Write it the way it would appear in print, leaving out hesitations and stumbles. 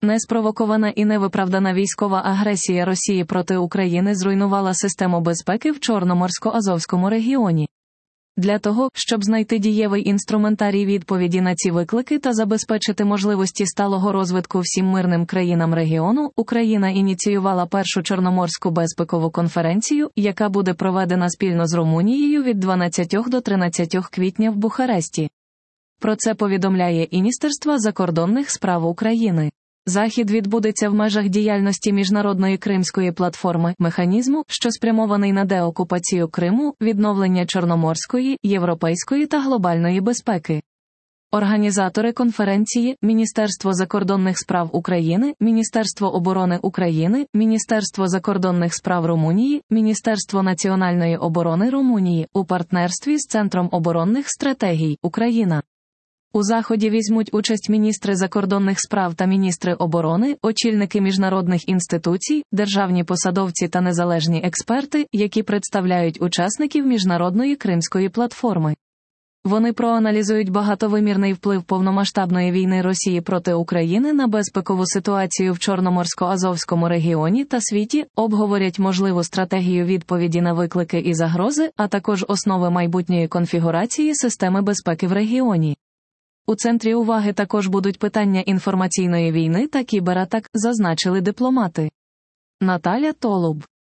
Неспровокована і невиправдана військова агресія Росії проти України зруйнувала систему безпеки в Чорноморсько-Азовському регіоні. Для того, щоб знайти дієвий інструментарій відповіді на ці виклики та забезпечити можливості сталого розвитку всім мирним країнам регіону, Україна ініціювала першу Чорноморську безпекову конференцію, яка буде проведена спільно з Румунією від 12 до 13 квітня в Бухаресті. Про це повідомляє Міністерство закордонних справ України. Захід відбудеться в межах діяльності Міжнародної Кримської платформи, механізму, що спрямований на деокупацію Криму, відновлення чорноморської, європейської та глобальної безпеки. Організатори конференції – Міністерство закордонних справ України, Міністерство оборони України, Міністерство закордонних справ Румунії, Міністерство національної оборони Румунії у партнерстві з Центром оборонних стратегій Україна. У заході візьмуть участь міністри закордонних справ та міністри оборони, очільники міжнародних інституцій, державні посадовці та незалежні експерти, які представляють учасників Міжнародної Кримської платформи. Вони проаналізують багатовимірний вплив повномасштабної війни Росії проти України на безпекову ситуацію в Чорноморсько-Азовському регіоні та світі, обговорять можливу стратегію відповіді на виклики і загрози, а також основи майбутньої конфігурації системи безпеки в регіоні. У центрі уваги також будуть питання інформаційної війни та кібератак, зазначили дипломати. Наталя Толуб